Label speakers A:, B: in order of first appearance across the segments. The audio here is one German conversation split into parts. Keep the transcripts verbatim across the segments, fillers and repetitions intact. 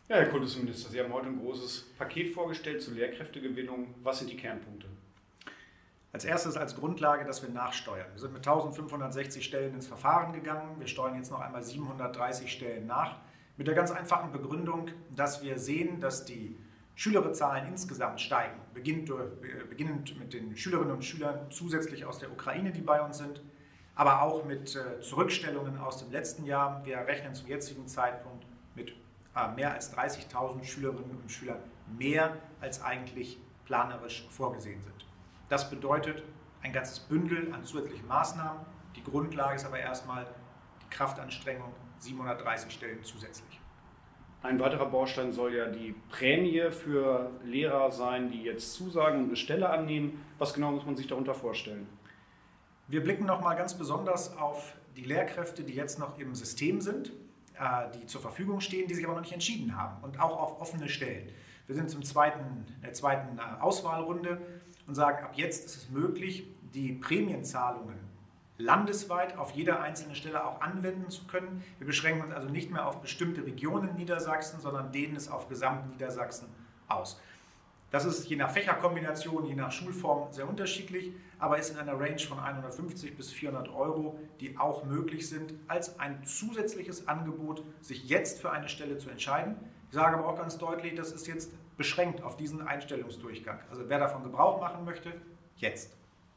A: Ja, Herr Kultusminister, Sie haben heute ein großes Paket vorgestellt zur Lehrkräftegewinnung. Was sind die Kernpunkte?
B: Als erstes als Grundlage, dass wir nachsteuern. Wir sind mit eintausendfünfhundertsechzig Stellen ins Verfahren gegangen. Wir steuern jetzt noch einmal siebenhundertdreißig Stellen nach. Mit der ganz einfachen Begründung, dass wir sehen, dass die Schülerzahlen insgesamt steigen. Beginnend, beginnend mit den Schülerinnen und Schülern zusätzlich aus der Ukraine, die bei uns sind, aber auch mit Zurückstellungen aus dem letzten Jahr. Wir rechnen zum jetzigen Zeitpunkt mit mehr als dreißigtausend Schülerinnen und Schülern mehr, als eigentlich planerisch vorgesehen sind. Das bedeutet ein ganzes Bündel an zusätzlichen Maßnahmen. Die Grundlage ist aber erstmal die Kraftanstrengung, siebenhundertdreißig Stellen zusätzlich.
A: Ein weiterer Baustein soll ja die Prämie für Lehrer sein, die jetzt zusagen und eine Stelle annehmen. Was genau muss man sich darunter vorstellen?
B: Wir blicken nochmal ganz besonders auf die Lehrkräfte, die jetzt noch im System sind, die zur Verfügung stehen, die sich aber noch nicht entschieden haben, und auch auf offene Stellen. Wir sind zum zweiten, der zweiten Auswahlrunde und sagen, ab jetzt ist es möglich, die Prämienzahlungen landesweit auf jeder einzelnen Stelle auch anwenden zu können. Wir beschränken uns also nicht mehr auf bestimmte Regionen Niedersachsen, sondern dehnen es auf gesamt Niedersachsen aus. Das ist je nach Fächerkombination, je nach Schulform sehr unterschiedlich, aber ist in einer Range von hundertfünfzig bis vierhundert Euro, die auch möglich sind, als ein zusätzliches Angebot, sich jetzt für eine Stelle zu entscheiden. Ich sage aber auch ganz deutlich, das ist jetzt beschränkt auf diesen Einstellungsdurchgang. Also wer davon Gebrauch machen möchte, jetzt.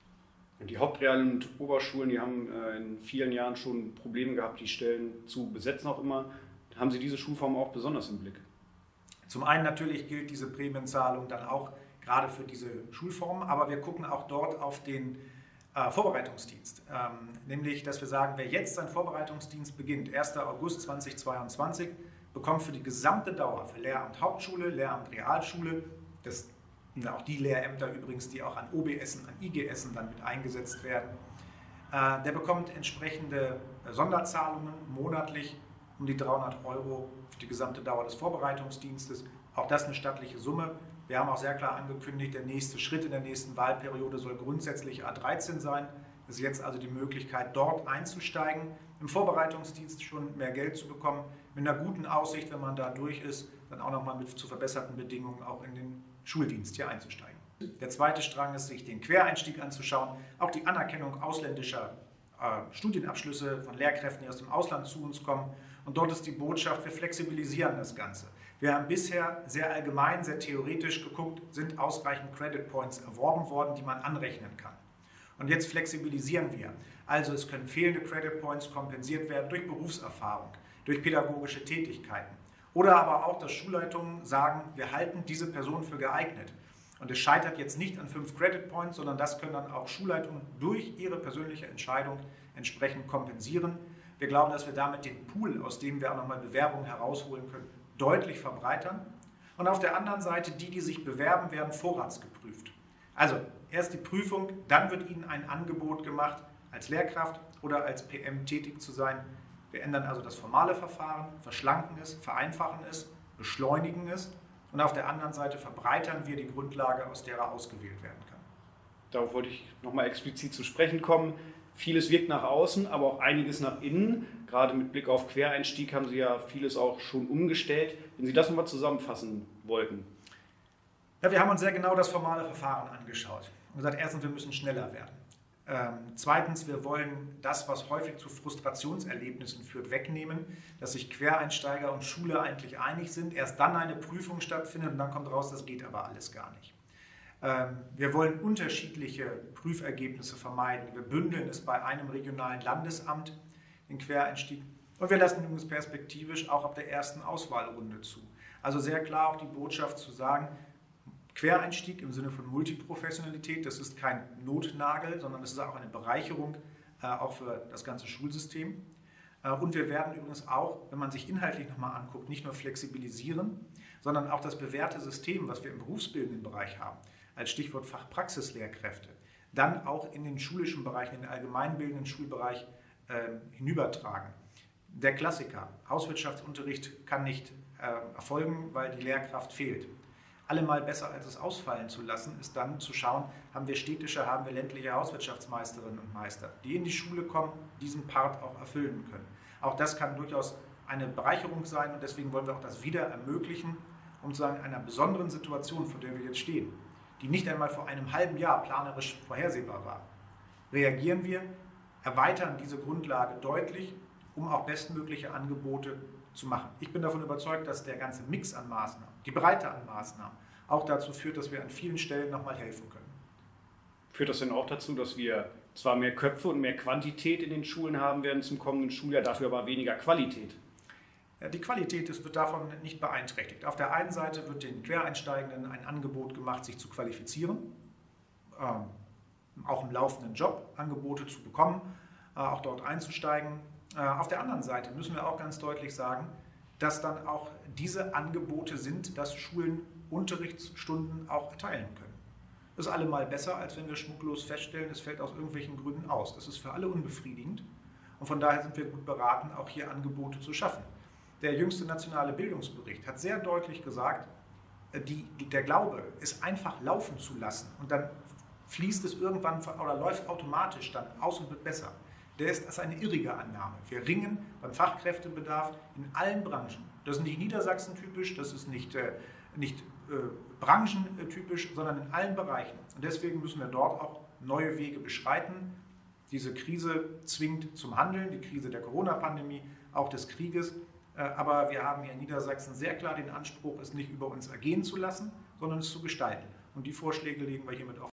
A: Die Hauptrealen und Oberschulen, die haben in vielen Jahren schon Probleme gehabt, die Stellen zu besetzen auch immer. Haben Sie diese Schulform auch besonders im Blick?
B: Zum einen natürlich gilt diese Prämienzahlung dann auch gerade für diese Schulformen, aber wir gucken auch dort auf den äh, Vorbereitungsdienst. Ähm, nämlich, dass wir sagen, wer jetzt seinen Vorbereitungsdienst beginnt, erster August zweitausendzweiundzwanzig, bekommt für die gesamte Dauer, für Lehramt Hauptschule, Lehramt Realschule, das sind auch die Lehrämter übrigens, die auch an O B Essen, an I G Essen dann mit eingesetzt werden, äh, der bekommt entsprechende Sonderzahlungen monatlich um die dreihundert Euro für die gesamte Dauer des Vorbereitungsdienstes. Auch das eine stattliche Summe. Wir haben auch sehr klar angekündigt, der nächste Schritt in der nächsten Wahlperiode soll grundsätzlich A dreizehn sein. Es ist jetzt also die Möglichkeit, dort einzusteigen, im Vorbereitungsdienst schon mehr Geld zu bekommen, mit einer guten Aussicht, wenn man da durch ist, dann auch nochmal mit zu verbesserten Bedingungen auch in den Schuldienst hier einzusteigen. Der zweite Strang ist, sich den Quereinstieg anzuschauen, auch die Anerkennung ausländischer äh, Studienabschlüsse von Lehrkräften, die aus dem Ausland zu uns kommen. Und dort ist die Botschaft, wir flexibilisieren das Ganze. Wir haben bisher sehr allgemein, sehr theoretisch geguckt, sind ausreichend Credit Points erworben worden, die man anrechnen kann. Und jetzt flexibilisieren wir. Also es können fehlende Credit Points kompensiert werden durch Berufserfahrung, durch pädagogische Tätigkeiten. Oder aber auch, dass Schulleitungen sagen, wir halten diese Person für geeignet. Und es scheitert jetzt nicht an fünf Credit Points, sondern das können dann auch Schulleitungen durch ihre persönliche Entscheidung entsprechend kompensieren. Wir glauben, dass wir damit den Pool, aus dem wir auch nochmal Bewerbungen herausholen können, deutlich verbreitern. Und auf der anderen Seite, die, die sich bewerben, werden vorratsgeprüft. Also erst die Prüfung, dann wird ihnen ein Angebot gemacht, als Lehrkraft oder als P M tätig zu sein. Wir ändern also das formale Verfahren, verschlanken es, vereinfachen es, beschleunigen es. Und auf der anderen Seite verbreitern wir die Grundlage, aus der er ausgewählt werden kann.
A: Darauf wollte ich nochmal explizit zu sprechen kommen. Vieles wirkt nach außen, aber auch einiges nach innen. Gerade mit Blick auf Quereinstieg haben Sie ja vieles auch schon umgestellt. Wenn Sie das nochmal zusammenfassen wollten.
B: Ja, wir haben uns sehr genau das formale Verfahren angeschaut und gesagt, erstens, wir müssen schneller werden. Ähm, zweitens, wir wollen das, was häufig zu Frustrationserlebnissen führt, wegnehmen, dass sich Quereinsteiger und Schule eigentlich einig sind, erst dann eine Prüfung stattfindet und dann kommt raus, das geht aber alles gar nicht. Ähm, wir wollen unterschiedliche Prüfergebnisse vermeiden. Wir bündeln es bei einem regionalen Landesamt, den Quereinstieg, und wir lassen übrigens perspektivisch auch ab der ersten Auswahlrunde zu. Also sehr klar auch die Botschaft zu sagen, Quereinstieg im Sinne von Multiprofessionalität, das ist kein Notnagel, sondern es ist auch eine Bereicherung, äh, auch für das ganze Schulsystem. Äh, und wir werden übrigens auch, wenn man sich inhaltlich nochmal anguckt, nicht nur flexibilisieren, sondern auch das bewährte System, was wir im berufsbildenden Bereich haben, als Stichwort Fachpraxislehrkräfte, dann auch in den schulischen Bereich, in den allgemeinbildenden Schulbereich äh, hinübertragen. Der Klassiker, Hauswirtschaftsunterricht kann nicht äh, erfolgen, weil die Lehrkraft fehlt. Allemal besser als es ausfallen zu lassen, ist dann zu schauen, haben wir städtische, haben wir ländliche Hauswirtschaftsmeisterinnen und Meister, die in die Schule kommen, diesen Part auch erfüllen können. Auch das kann durchaus eine Bereicherung sein und deswegen wollen wir auch das wieder ermöglichen, um zu sagen, in einer besonderen Situation, vor der wir jetzt stehen, die nicht einmal vor einem halben Jahr planerisch vorhersehbar war, reagieren wir, erweitern diese Grundlage deutlich, um auch bestmögliche Angebote zu machen. Ich bin davon überzeugt, dass der ganze Mix an Maßnahmen, die Breite an Maßnahmen, auch dazu führt, dass wir an vielen Stellen nochmal helfen können.
A: Führt das denn auch dazu, dass wir zwar mehr Köpfe und mehr Quantität in den Schulen haben werden zum kommenden Schuljahr, dafür aber weniger Qualität?
B: Ja, die Qualität ist, wird davon nicht beeinträchtigt. Auf der einen Seite wird den Quereinsteigenden ein Angebot gemacht, sich zu qualifizieren, ähm, auch im laufenden Job Angebote zu bekommen, äh, auch dort einzusteigen. Äh, auf der anderen Seite müssen wir auch ganz deutlich sagen, dass dann auch diese Angebote sind, dass Schulen Unterrichtsstunden auch erteilen können. Das ist allemal besser, als wenn wir schmucklos feststellen, es fällt aus irgendwelchen Gründen aus. Das ist für alle unbefriedigend und von daher sind wir gut beraten, auch hier Angebote zu schaffen. Der jüngste nationale Bildungsbericht hat sehr deutlich gesagt, die, der Glaube, es einfach laufen zu lassen und dann fließt es irgendwann oder läuft automatisch dann aus und wird besser. Der ist als eine irrige Annahme. Wir ringen beim Fachkräftebedarf in allen Branchen. Das ist nicht Niedersachsen-typisch, das ist nicht, äh, nicht äh, branchentypisch, sondern in allen Bereichen. Und deswegen müssen wir dort auch neue Wege beschreiten. Diese Krise zwingt zum Handeln, die Krise der Corona-Pandemie, auch des Krieges. Äh, aber wir haben hier in Niedersachsen sehr klar den Anspruch, es nicht über uns ergehen zu lassen, sondern es zu gestalten. Und die Vorschläge legen wir hiermit auf.